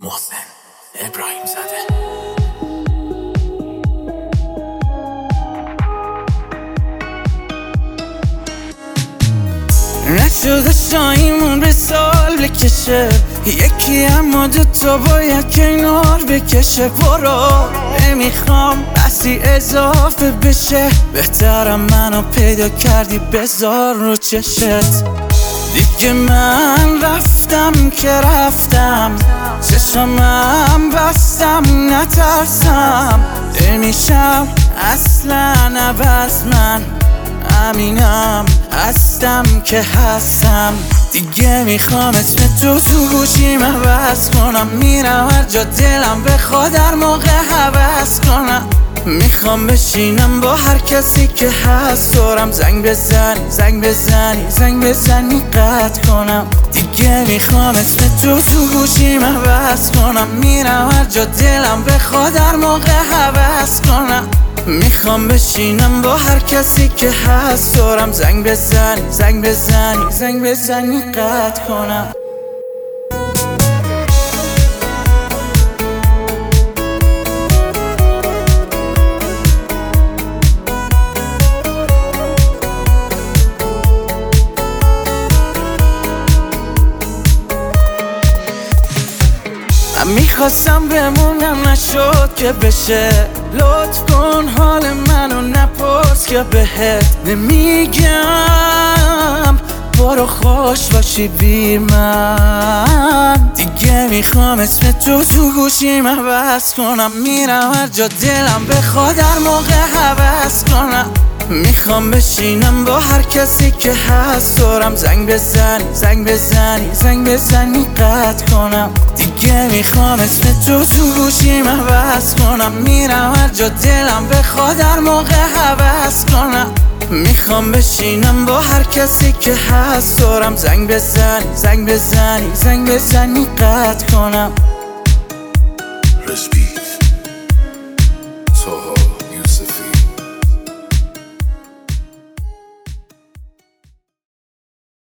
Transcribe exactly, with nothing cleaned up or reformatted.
محسن ابراهیم زاده. نشده شایمون به سال بکشه یکی، اما دوتا باید کنار بکشه. برو نمیخوام بسی اضافه بشه، بهترم منو پیدا کردی بذار رو چشت. دیگه من رفتم که رفتم، چشمم بستم نترسم. نمیشم اصلا عوض، من همینم هستم که هستم. دیگه میخوام اسم تو تو گوشیم عوض کنم، میرم هر جا دلم بخواد هر موقع حوض کنم. میخوام بشینم با هر کسی که هست دورم، زنگ بزنی زنگ بزنی زنگ بزنی قطع کنم. دیگه میخوام اسم تو تو گوشیم عوض کنم، میرم هر جا دلم بخواد هر موقع حوض کنم. میخوام بشینم با هر کسی که هست دورم، زنگ بزنی زنگ بزنی زنگ بزنی قطع کنم. میخواستم بمونم نشد که بشه، لطف کن حال منو نپرس که بهت نمیگم. برو خوش باشی بی من. دیگه میخوام اسم تو تو گوشیم عوض کنم، میرم هر جا دلم بخواد هر موقع حوض کنم. میخوام بشینم با هر کسی که هست دورم، زنگ بزنی زنگ بزنی زنگ بزنی قطع کنم. دیگه میخوام اسم تو تو گوشیم عوض کنم، میرم هر جا دلم بخواد هر موقع حوض کنم. میخوام بشینم با هر کسی که هست دورم، زنگ بزنی زنگ بزنی زنگ بزنی قطع کنم.